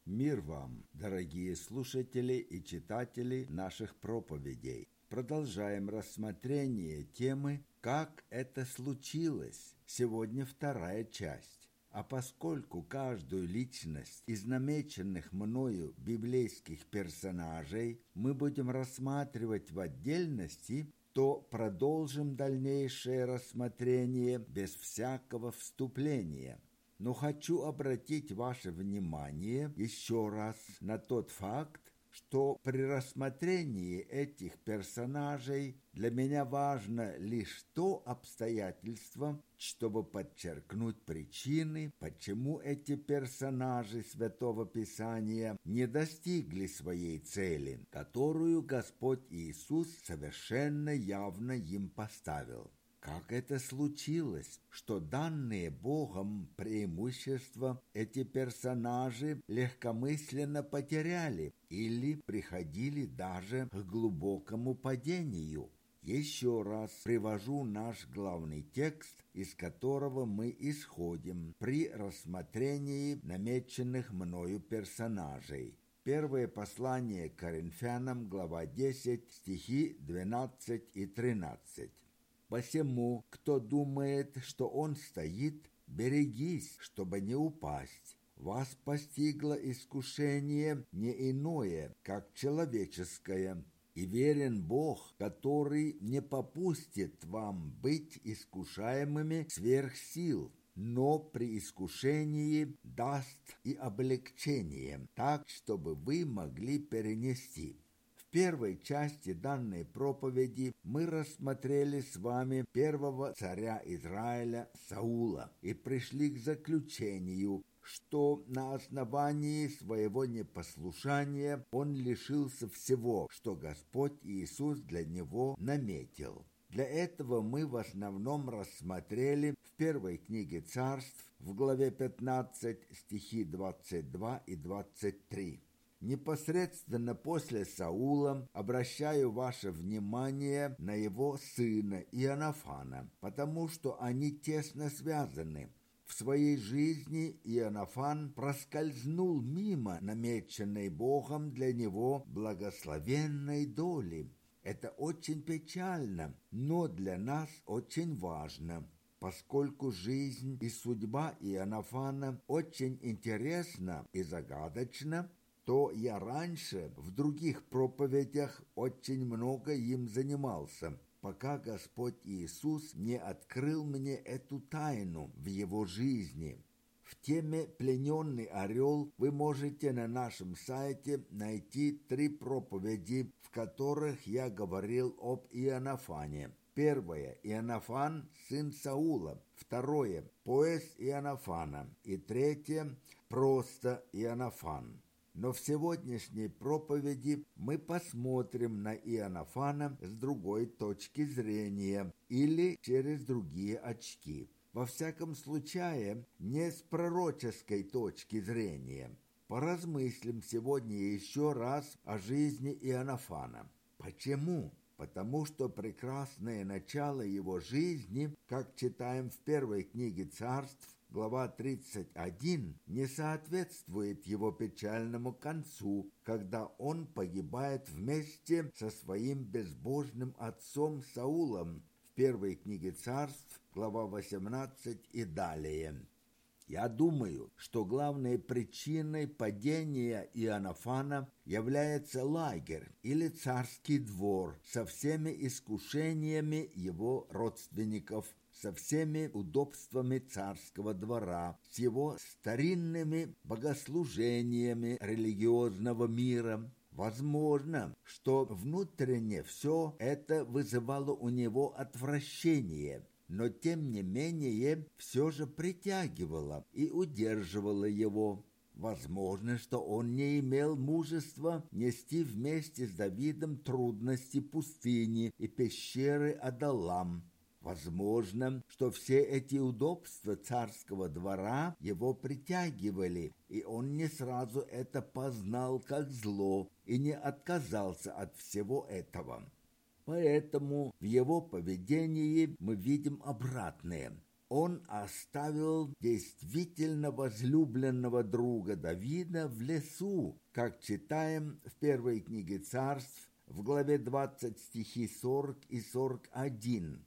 Мир вам, дорогие слушатели и читатели наших проповедей. Продолжаем рассмотрение темы «Как это случилось?». Сегодня вторая часть. А поскольку каждую личность из намеченных мною библейских персонажей мы будем рассматривать в отдельности, то продолжим дальнейшее рассмотрение без всякого вступления. Но хочу обратить ваше внимание еще раз на тот факт, что при рассмотрении этих персонажей для меня важно лишь то обстоятельство, чтобы подчеркнуть причины, почему эти персонажи Святого Писания не достигли своей цели, которую Господь Иисус совершенно явно им поставил. Как это случилось, что данные Богом преимущества эти персонажи легкомысленно потеряли или приходили даже к глубокому падению? Еще раз привожу наш главный текст, из которого мы исходим при рассмотрении намеченных мною персонажей. Первое послание к Коринфянам, глава 10, стихи 12 и 13. «Посему, кто думает, что он стоит, берегись, чтобы не упасть. Вас постигло искушение не иное, как человеческое, и верен Бог, который не попустит вам быть искушаемыми сверх сил, но при искушении даст и облегчение, так, чтобы вы могли перенести». В первой части данной проповеди мы рассмотрели с вами первого царя Израиля Саула и пришли к заключению, что на основании своего непослушания он лишился всего, что Господь Иисус для него наметил. Для этого мы в основном рассмотрели в первой книге Царств, в главе 15, стихи 22 и 23. Непосредственно после Саула обращаю ваше внимание на его сына Иоаннафана, потому что они тесно связаны. В своей жизни Иоаннафан проскользнул мимо намеченной Богом для него благословенной доли. Это очень печально, но для нас очень важно, поскольку жизнь и судьба Иоаннафана очень интересна и загадочна, то я раньше в других проповедях очень много им занимался, пока Господь Иисус не открыл мне эту тайну в его жизни. В теме «Плененный орел» вы можете на нашем сайте найти 3 проповеди, в которых я говорил об Иоаннафане. Первое – Иоаннафан, сын Саула. Второе – пояс Иоаннафана. И третье – просто Иоаннафан. Но в сегодняшней проповеди мы посмотрим на Иоаннафана с другой точки зрения или через другие очки. Во всяком случае, не с пророческой точки зрения. Поразмыслим сегодня еще раз о жизни Иоаннафана. Почему? Потому что прекрасное начало его жизни, как читаем в первой книге Царств, глава 31, не соответствует его печальному концу, когда он погибает вместе со своим безбожным отцом Саулом в первой книге Царств, глава 18 и далее. Я думаю, что главной причиной падения Иоаннафана является лагерь или царский двор со всеми искушениями его родственников, со всеми удобствами царского двора, с его старинными богослужениями религиозного мира. Возможно, что внутренне все это вызывало у него отвращение, но тем не менее все же притягивало и удерживало его. Возможно, что он не имел мужества нести вместе с Давидом трудности пустыни и пещеры Адалам. Возможно, что все эти удобства царского двора его притягивали, и он не сразу это познал как зло и не отказался от всего этого. Поэтому в его поведении мы видим обратное. Он оставил действительно возлюбленного друга Давида в лесу, как читаем в первой книге Царств, в главе 20 стихи 40 и 41.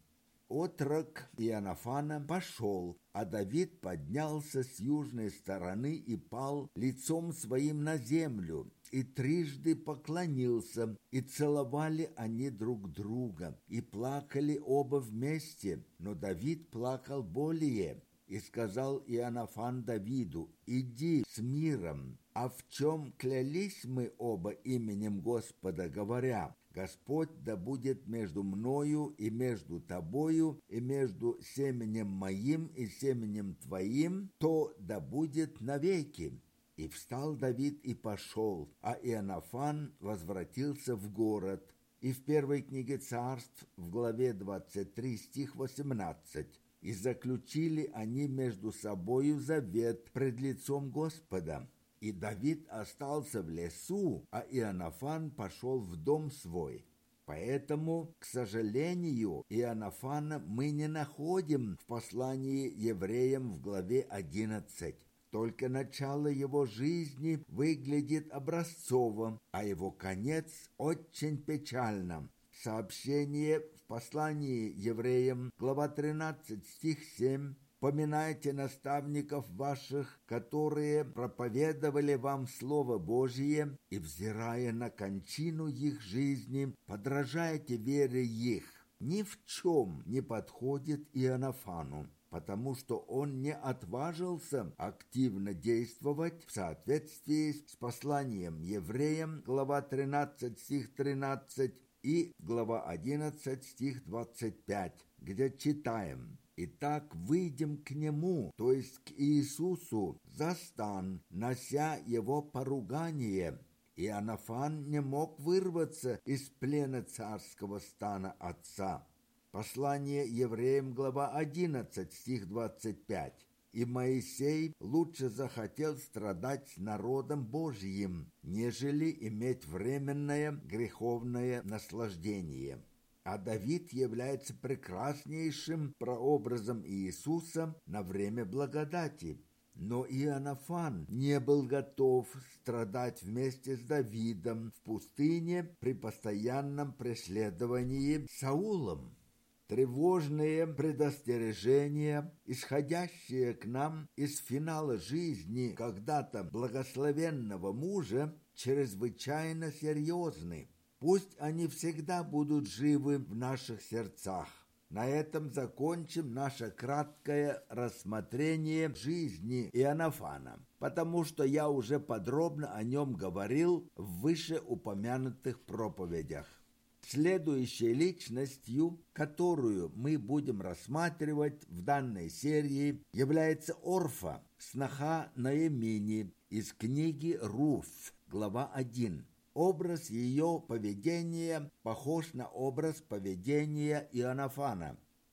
Отрок Иоаннафана пошел, а Давид поднялся с южной стороны и пал лицом своим на землю, и трижды поклонился, и целовали они друг друга, и плакали оба вместе, но Давид плакал более. И сказал Иоаннафан Давиду: «Иди с миром». А в чем клялись мы оба именем Господа, говоря: «Господь да будет между мною и между тобою, и между семенем моим и семенем твоим, то да будет навеки». И встал Давид и пошел, а Иоаннафан возвратился в город. И в первой книге Царств, в главе 23, стих 18. «И заключили они между собою завет пред лицом Господа. И Давид остался в лесу, а Иоаннафан пошел в дом свой». Поэтому, к сожалению, Иоаннафана мы не находим в послании евреям в главе 11. Только начало его жизни выглядит образцово, а его конец очень печальным. Сообщение в послании евреям, глава 13, стих 7. «Поминайте наставников ваших, которые проповедовали вам Слово Божие, и, взирая на кончину их жизни, подражайте вере их». Ни в чем не подходит Иоаннафану, потому что он не отважился активно действовать в соответствии с посланием евреям, глава 13, стих 13, и глава 11, стих 25, где читаем: «Итак, выйдем к Нему, то есть к Иисусу, за стан, нося Его поругание». Иоаннафан не мог вырваться из плена царского стана отца. Послание евреям, глава 11, стих 25. «И Моисей лучше захотел страдать с народом Божьим, нежели иметь временное греховное наслаждение». А Давид является прекраснейшим прообразом Иисуса на время благодати. Но Иоаннафан не был готов страдать вместе с Давидом в пустыне при постоянном преследовании Саулом. Тревожные предостережения, исходящие к нам из финала жизни когда-то благословенного мужа, чрезвычайно серьезны. Пусть они всегда будут живы в наших сердцах. На этом закончим наше краткое рассмотрение жизни Иоаннафана, потому что я уже подробно о нем говорил в вышеупомянутых проповедях. Следующей личностью, которую мы будем рассматривать в данной серии, является Орфа, сноха Ноэмии, из книги Руфь, глава 1. Образ ее поведения похож на образ поведения Иоаннафана.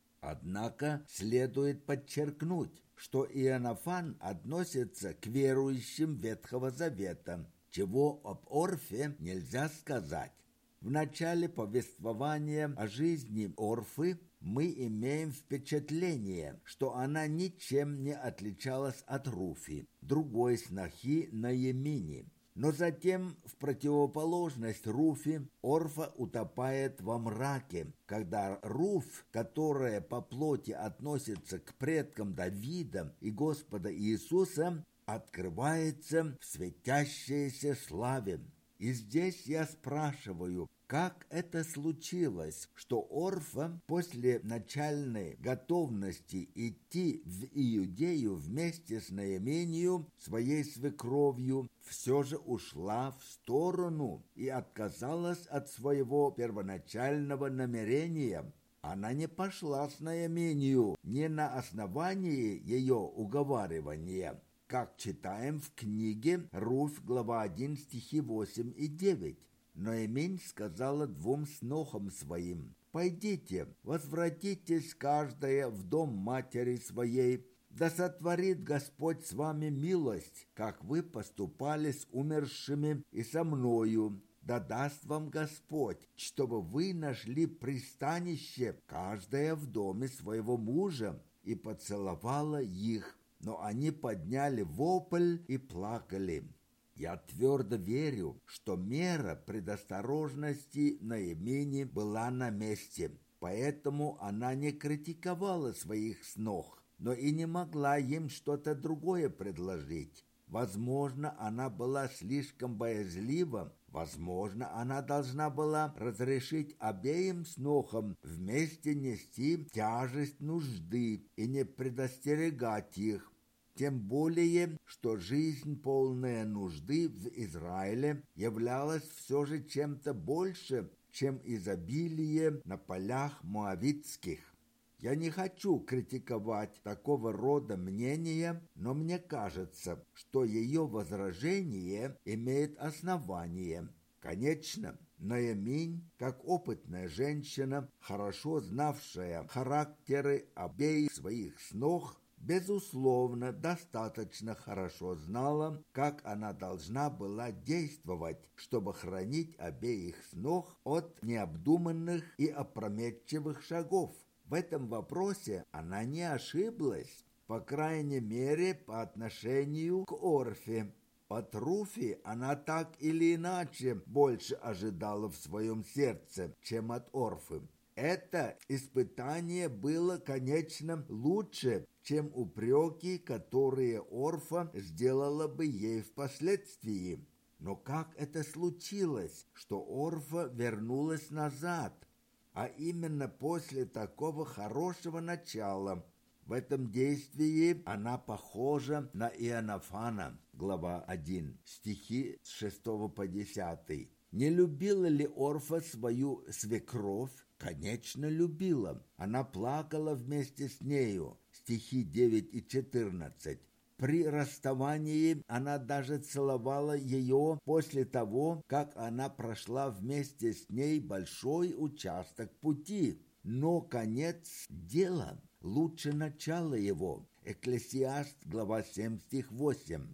Однако следует подчеркнуть, что Иоаннафан относится к верующим Ветхого Завета, чего об Орфе нельзя сказать. В начале повествования о жизни Орфы мы имеем впечатление, что она ничем не отличалась от Руфи, другой снохи Ноэмии. Но затем, в противоположность Руфи, Орфа утопает во мраке, когда Руфь, которая по плоти относится к предкам Давида и Господа Иисуса, открывается в светящейся славе. И здесь я спрашиваю, как это случилось, что Орфа после начальной готовности идти в Иудею вместе с Ноэмией, своей свекровью, все же ушла в сторону и отказалась от своего первоначального намерения? Она не пошла с Ноэмией не на основании ее уговаривания, как читаем в книге Руфь, глава 1, стихи 8 и 9. Ноэмень сказала двум снохам своим: «Пойдите, возвратитесь каждая в дом матери своей, да сотворит Господь с вами милость, как вы поступали с умершими и со мною. Да даст вам Господь, чтобы вы нашли пристанище, каждая в доме своего мужа». и поцеловала их, но они подняли вопль и плакали. Я твердо верю, что мера предосторожности Ноэмии была на месте, поэтому она не критиковала своих снох, но и не могла им что-то другое предложить. Возможно, она была слишком боязлива, возможно, она должна была разрешить обеим снохам вместе нести тяжесть нужды и не предостерегать их. Тем более, что жизнь, полная нужды в Израиле, являлась все же чем-то больше, чем изобилие на полях моавитских. Я не хочу критиковать такого рода мнения, но мне кажется, что ее возражение имеет основание. Конечно, Ноэминь, как опытная женщина, хорошо знавшая характеры обеих своих снох, безусловно, достаточно хорошо знала, как она должна была действовать, чтобы хранить обеих снох от необдуманных и опрометчивых шагов. В этом вопросе она не ошиблась, по крайней мере, по отношению к Орфе. От Руфи она так или иначе больше ожидала в своем сердце, чем от Орфы. Это испытание было, конечно, лучше, чем упреки, которые Орфа сделала бы ей впоследствии. Но как это случилось, что Орфа вернулась назад, а именно после такого хорошего начала? В этом действии она похожа на Иоаннафана, глава 1, стихи с 6 по 10. Не любила ли Орфа свою свекровь? Конечно, любила. Она плакала вместе с нею, стихи 9 и 14. При расставании она даже целовала ее после того, как она прошла вместе с ней большой участок пути. Но конец дела лучше начала его. Экклесиаст, глава 7, стих 8.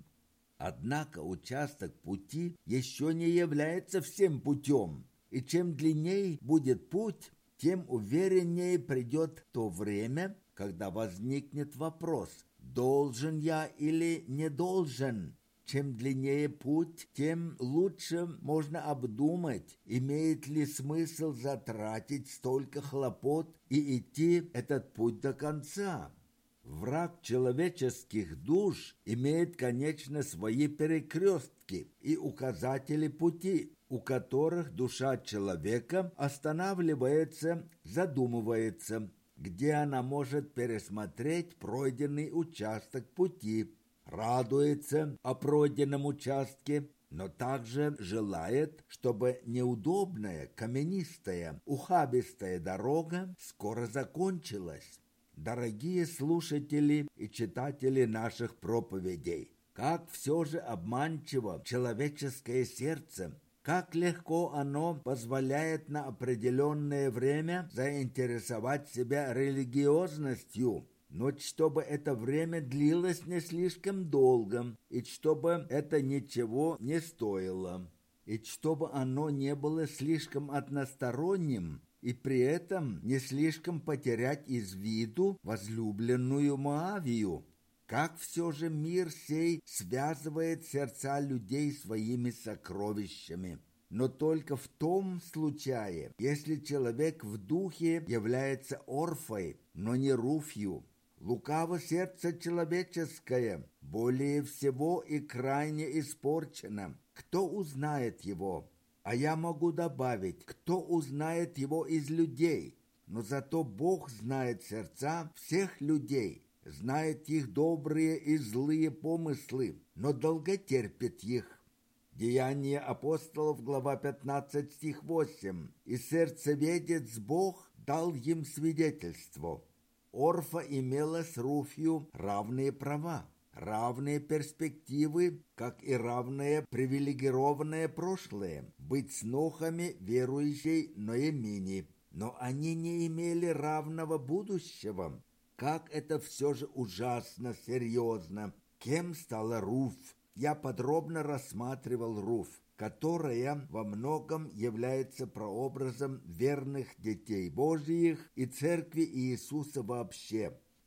Однако участок пути еще не является всем путем. И чем длиннее будет путь, тем увереннее придет то время, когда возникнет вопрос: должен я или не должен? Чем длиннее путь, тем лучше можно обдумать, имеет ли смысл затратить столько хлопот и идти этот путь до конца. Враг человеческих душ имеет, конечно, свои перекрестки и указатели пути, у которых душа человека останавливается, задумывается, где она может пересмотреть пройденный участок пути, радуется о пройденном участке, но также желает, чтобы неудобная, каменистая, ухабистая дорога скоро закончилась. Дорогие слушатели и читатели наших проповедей, как все же обманчиво человеческое сердце, как легко оно позволяет на определенное время заинтересовать себя религиозностью, но чтобы это время длилось не слишком долго, и чтобы это ничего не стоило, и чтобы оно не было слишком односторонним, и при этом не слишком потерять из виду возлюбленную Моавию. Как все же мир сей связывает сердца людей своими сокровищами. Но только в том случае, если человек в духе является Орфой, но не Руфью. Лукаво сердце человеческое, более всего и крайне испорчено. Кто узнает его? А я могу добавить, кто узнает его из людей? Но зато Бог знает сердца всех людей, знает их добрые и злые помыслы, но долготерпит их. Деяния апостолов, глава 15, стих 8. «И сердцеведец Бог дал им свидетельство». Орфа имела с Руфью равные права, равные перспективы, как и равное привилегированное прошлое, быть снохами верующей Ноэмии. Но они не имели равного будущего. Как это все же ужасно серьезно. Кем стала Руф? Я подробно рассматривал Руф, которая во многом является прообразом верных детей Божьих и Церкви Иисуса вообще.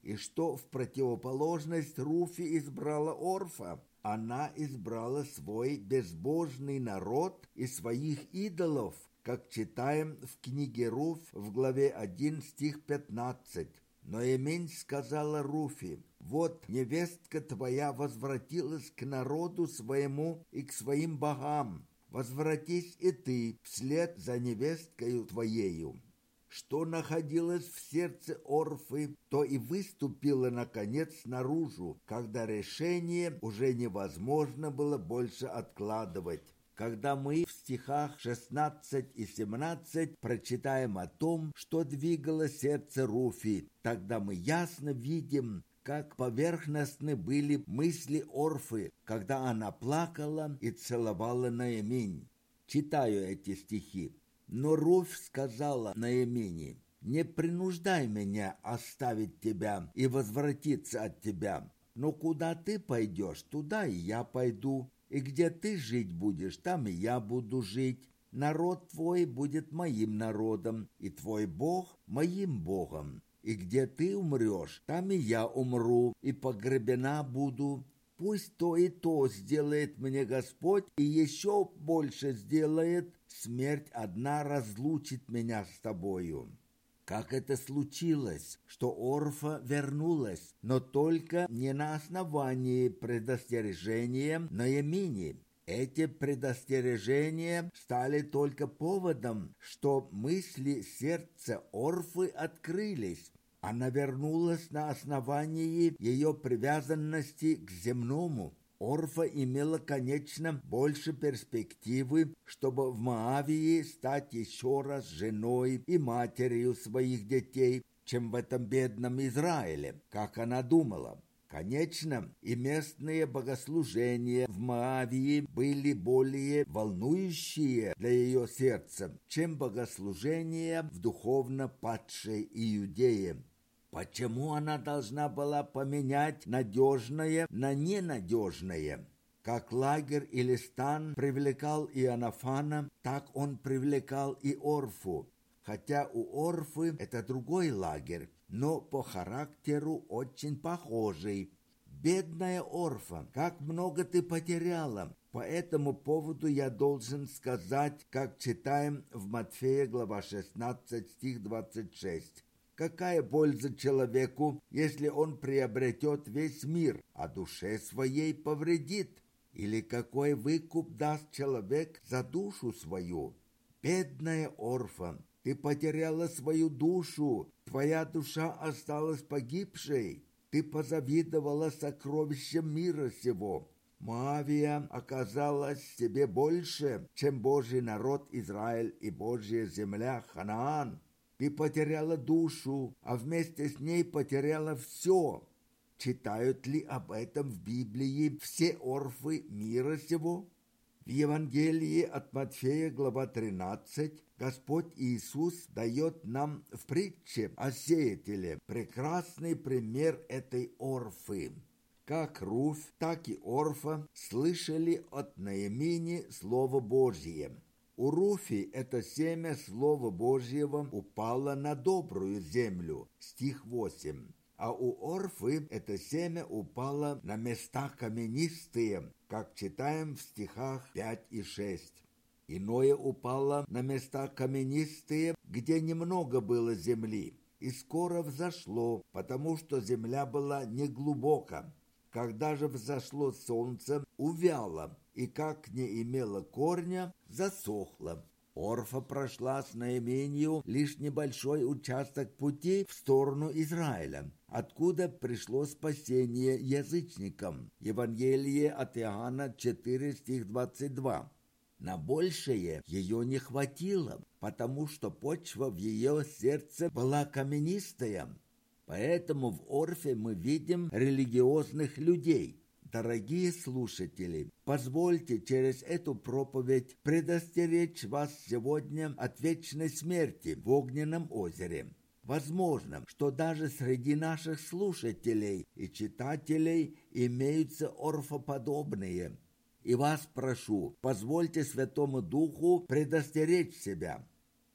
и что в противоположность Руфи избрала Орфа? Она избрала свой безбожный народ и своих идолов, как читаем в книге Руф в главе 1 стих 15. Ноэмень сказала Руфи: «Вот невестка твоя возвратилась к народу своему и к своим богам. Возвратись и ты вслед за невесткою твоею». Что находилось в сердце Орфы, то и выступило, наконец, наружу, когда решение уже невозможно было больше откладывать. Когда мы в стихах 16 и 17 прочитаем о том, что двигало сердце Руфи, тогда мы ясно видим, как поверхностны были мысли Орфы, когда она плакала и целовала Ноэмень. Читаю эти стихи. Но Руфь сказала Ноэмени: «Не принуждай меня оставить тебя и возвратиться от тебя. Но куда ты пойдешь, туда и я пойду, и где ты жить будешь, там и я буду жить. Народ твой будет моим народом, и твой Бог моим Богом. И где ты умрешь, там и я умру, и погребена буду. Пусть то и то сделает мне Господь, и еще больше сделает. Смерть одна разлучит меня с тобою». Как это случилось, что Орфа вернулась, но только не на основании предостережения Ноэмини. Эти предостережения стали только поводом, что мысли сердца Орфы открылись. Она вернулась на основании ее привязанности к земному. Орфа имела, конечно, больше перспективы, чтобы в Моавии стать еще раз женой и матерью своих детей, чем в этом бедном Израиле, как она думала. Конечно, и местные богослужения в Моавии были более волнующие для ее сердца, чем богослужения в духовно падшей Иудее. Почему она должна была поменять надежное на ненадежное? Как лагерь или стан привлекал Иоаннафана, так он привлекал и Орфу. Хотя у Орфы это другой лагерь, но по характеру очень похожий. Бедная Орфа, как много ты потеряла. По этому поводу я должен сказать, как читаем в Матфея, глава 16, стих 26. Какая польза человеку, если он приобретет весь мир, а душе своей повредит? Или какой выкуп даст человек за душу свою? Бедная Орфа, ты потеряла свою душу, твоя душа осталась погибшей. Ты позавидовала сокровищам мира сего. Моавия оказалась тебе больше, чем Божий народ Израиль и Божья земля Ханаан. Ты потеряла душу, а вместе с ней потеряла все. Читают ли об этом в Библии все Орфы мира сего? В Евангелии от Матфея, глава 13, Господь Иисус дает нам в притче о сеятеле прекрасный пример этой Орфы. Как Руфь, так и Орфа слышали от Ноэмини Слово Божье. У Руфи это семя Слова Божьего упало на добрую землю, стих 8. А у Орфы это семя упало на места каменистые, как читаем в стихах 5 и 6. Иное упало на места каменистые, где немного было земли, и скоро взошло, потому что земля была неглубока. Когда же взошло солнце, увяло, и как не имело корня, засохло. Орфа прошла с Ноэменью лишь небольшой участок пути в сторону Израиля, откуда пришло спасение язычникам. Евангелие от Иоанна 4, стих 22. На большее ее не хватило, потому что почва в ее сердце была каменистая. Поэтому в Орфе мы видим религиозных людей. Дорогие слушатели, позвольте через эту проповедь предостеречь вас сегодня от вечной смерти в огненном озере. Возможно, что даже среди наших слушателей и читателей имеются орфоподобные. И вас прошу, позвольте Святому Духу предостеречь себя.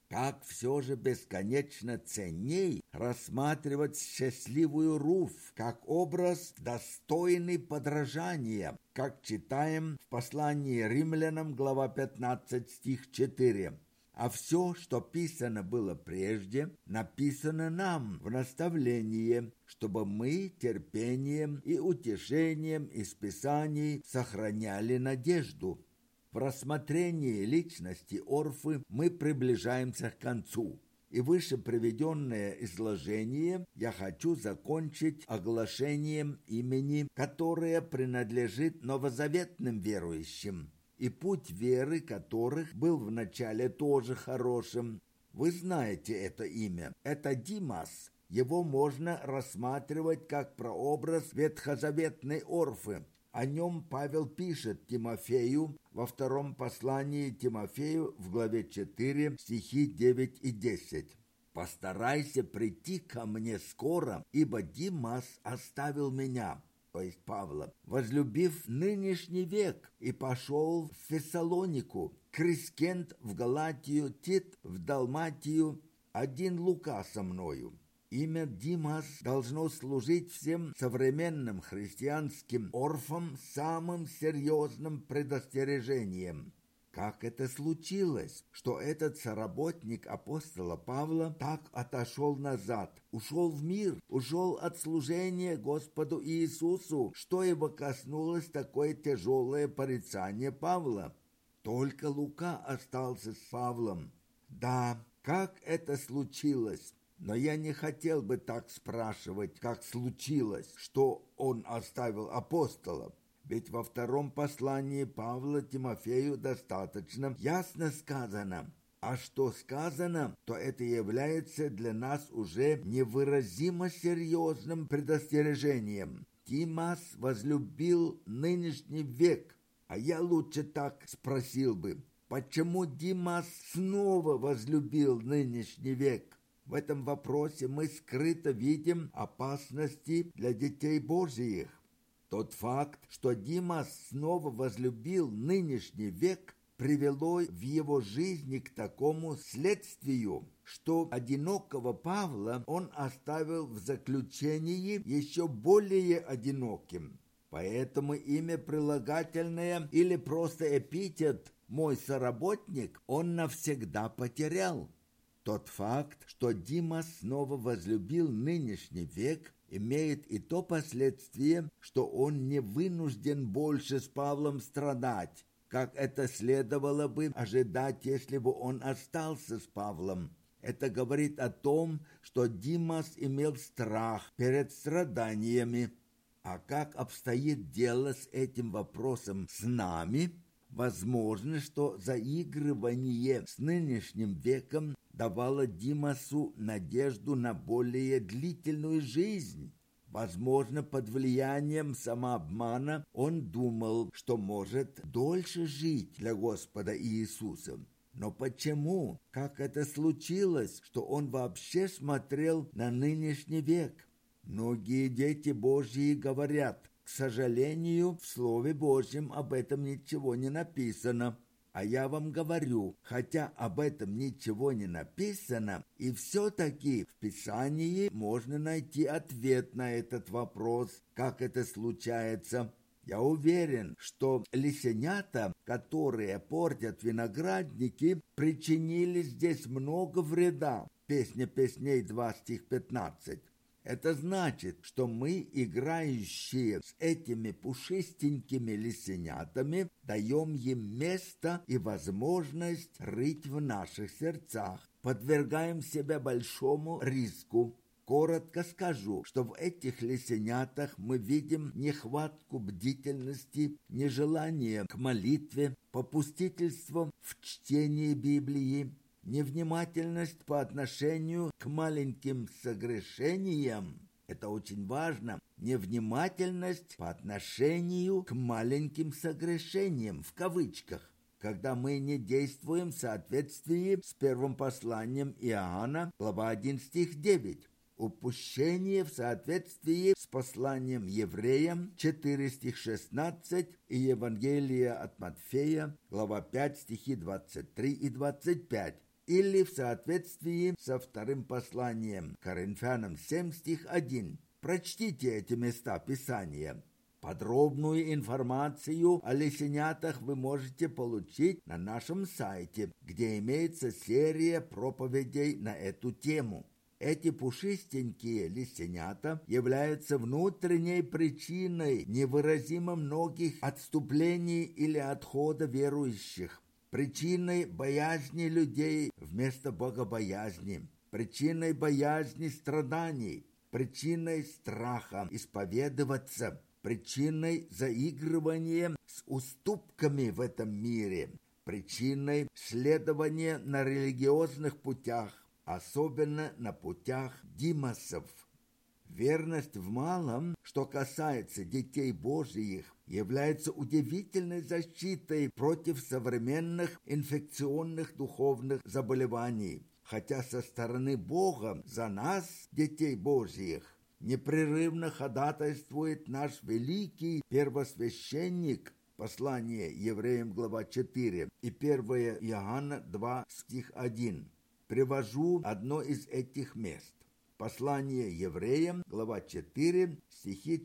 как все же бесконечно ценней рассматривать счастливую Руфь как образ, достойный подражания, как читаем в послании римлянам, глава 15, стих 4. А все, что писано было прежде, написано нам в наставлении, чтобы мы терпением и утешением из Писаний сохраняли надежду. В рассмотрении личности Орфы мы приближаемся к концу. И выше приведенное изложение я хочу закончить оглашением имени, которое принадлежит новозаветным верующим, и путь веры которых был вначале тоже хорошим. Вы знаете это имя. Это Димас. Его можно рассматривать как прообраз ветхозаветной Орфы. О нем Павел пишет Тимофею во втором послании Тимофею в главе 4, стихи 9 и 10. «Постарайся прийти ко мне скоро, ибо Димас оставил меня», то есть Павла, возлюбив нынешний век, и пошел в Фессалонику, Крискент в Галатию, Тит в Далматию, один Лука со мною. Имя Димас должно служить всем современным христианским орфам самым серьезным предостережением. Как это случилось, что этот соработник апостола Павла так отошел назад, ушел в мир, ушел от служения Господу Иисусу, что его коснулось такое тяжелое порицание Павла? Только Лука остался с Павлом. Да, как это случилось? Но я не хотел бы так спрашивать, как случилось, что он оставил апостола. Ведь во втором послании Павла Тимофею достаточно ясно сказано. А что сказано, то это является для нас уже невыразимо серьезным предостережением. Димас возлюбил нынешний век. А я лучше так спросил бы, почему Димас снова возлюбил нынешний век? В этом вопросе мы скрыто видим опасности для детей Божьих. Тот факт, что Димас снова возлюбил нынешний век, привело в его жизни к такому следствию, что одинокого Павла он оставил в заключении еще более одиноким. Поэтому имя прилагательное или просто эпитет «мой соработник» он навсегда потерял. Тот факт, что Димас снова возлюбил нынешний век, имеет и то последствие, что он не вынужден больше с Павлом страдать, как это следовало бы ожидать, если бы он остался с Павлом. Это говорит о том, что Димас имел страх перед страданиями. А как обстоит дело с этим вопросом с нами? Возможно, что заигрывание с нынешним веком давало Димасу надежду на более длительную жизнь. Возможно, под влиянием самообмана он думал, что может дольше жить для Господа Иисуса. Но почему? Как это случилось, что он вообще смотрел на нынешний век? Многие дети Божьи говорят: к сожалению, в Слове Божьем об этом ничего не написано. А я вам говорю, хотя об этом ничего не написано, и все-таки в Писании можно найти ответ на этот вопрос, как это случается. Я уверен, что лисенята, которые портят виноградники, причинили здесь много вреда. Песня песней 2, стих 15. Это значит, что мы, играющие с этими пушистенькими лисенятами, даем им место и возможность рыть в наших сердцах, подвергаем себя большому риску. Коротко скажу, что в этих лисенятах мы видим нехватку бдительности, нежелание к молитве, попустительство в чтении Библии, невнимательность по отношению к маленьким согрешениям. Это очень важно. Невнимательность по отношению к маленьким согрешениям, в кавычках, когда мы не действуем в соответствии с первым посланием Иоанна, глава 1, стих 9. Упущение в соответствии с посланием евреям, 4 стих 16, и Евангелие от Матфея, глава 5, стихи 23 и 25. или в соответствии со вторым посланием Коринфянам 7, стих 1. Прочтите эти места Писания. Подробную информацию о лисенятах вы можете получить на нашем сайте, где имеется серия проповедей на эту тему. Эти пушистенькие лисенята являются внутренней причиной невыразимо многих отступлений или отхода верующих, причиной боязни людей вместо богобоязни, причиной боязни страданий, причиной страха исповедоваться, причиной заигрывания с уступками в этом мире, причиной следования на религиозных путях, особенно на путях Димасов. Верность в малом, что касается детей Божьих, является удивительной защитой против современных инфекционных духовных заболеваний, хотя со стороны Бога за нас, детей Божьих, непрерывно ходатайствует наш великий первосвященник, послание Евреям, глава 4, и 1 Иоанна 2, стих 1. Привожу одно из этих мест. Послание Евреям, глава 4, стихи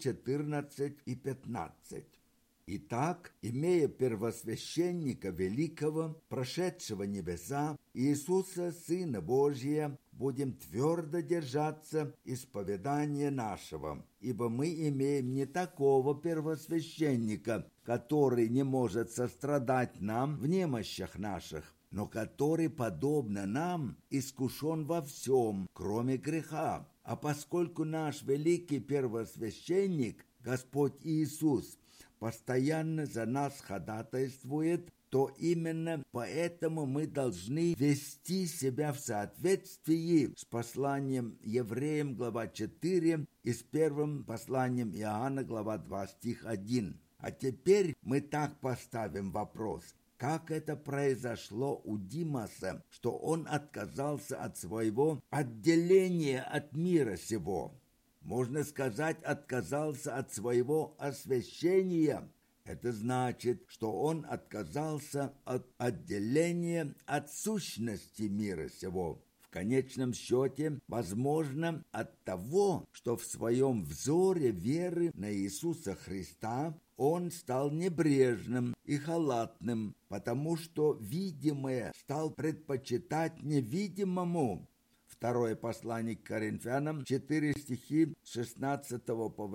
14 и 15. Итак, имея первосвященника великого, прошедшего небеса, Иисуса, Сына Божия, будем твердо держаться исповедания нашего, ибо мы имеем не такого первосвященника, который не может сострадать нам в немощах наших, но который, подобно нам, искушен во всем, кроме греха. А поскольку наш великий первосвященник, Господь Иисус, постоянно за нас ходатайствует, то именно поэтому мы должны вести себя в соответствии с посланием Евреям, глава 4, и с первым посланием Иоанна, глава 2, стих 1. А теперь мы так поставим вопрос. Как это произошло у Димаса, что он отказался от своего отделения от мира сего? Можно сказать, отказался от своего освящения. Это значит, что он отказался от отделения от сущности мира сего. В конечном счете, возможно, от того, что в своем взоре веры на Иисуса Христа он стал небрежным и халатным, потому что видимое стал предпочитать невидимому. Второе послание к Коринфянам, 4 стихи с 16 по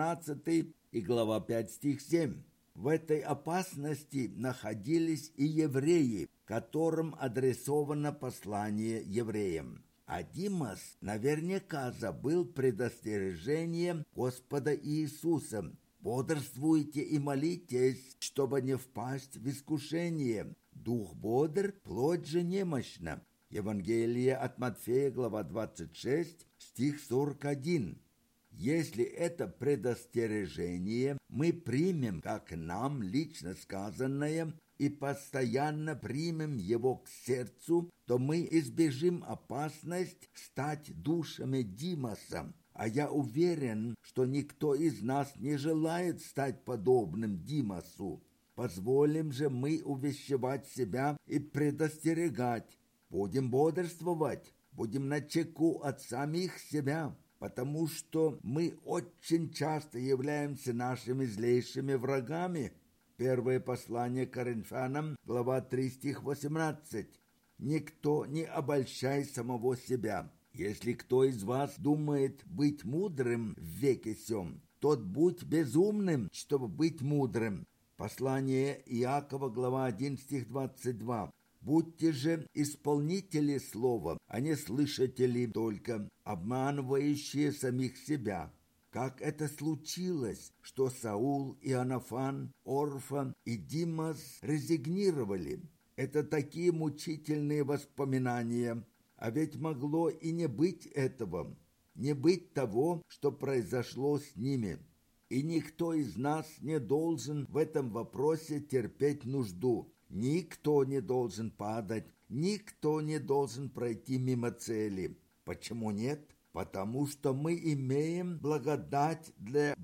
18 и глава 5 стих 7. В этой опасности находились и евреи, которым адресовано послание евреям. А Димас наверняка забыл предостережение Господа Иисуса: «Бодрствуйте и молитесь, чтобы не впасть в искушение. Дух бодр, плоть же немощна». Евангелие от Матфея, глава 26, стих 41. Если это предостережение мы примем как нам лично сказанное и постоянно примем его к сердцу, то мы избежим опасность стать душами Димаса. А я уверен, что никто из нас не желает стать подобным Димасу. Позволим же мы увещевать себя и предостерегать. Будем бодрствовать, будем начеку от самих себя, потому что мы очень часто являемся нашими злейшими врагами. Первое послание Коринфянам, глава 3, стих 18. «Никто не обольщай самого себя. Если кто из вас думает быть мудрым в веке сем, тот будь безумным, чтобы быть мудрым». Послание Иакова, глава 1, стих 22. «Будьте же исполнители слова, а не слышатели только, обманывающие самих себя». Как это случилось, что Саул, Иоаннафан, Орфа и Димас резигнировали? Это такие мучительные воспоминания. А ведь могло и не быть этого, не быть того, что произошло с ними. И никто из нас не должен в этом вопросе терпеть нужду. Никто не должен падать, никто не должен пройти мимо цели. Почему нет? Потому что мы имеем благодать для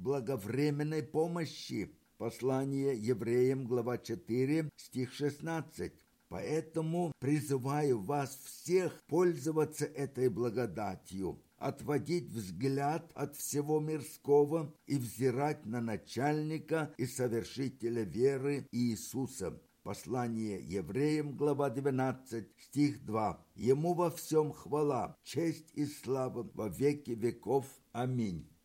благовременной помощи. Послание Евреям, глава 4, стих 16. Поэтому призываю вас всех пользоваться этой благодатью, отводить взгляд от всего мирского и взирать на начальника и совершителя веры Иисуса. Послание евреям, глава 12, стих 2. Ему во всем хвала, честь и слава во веки веков. Аминь.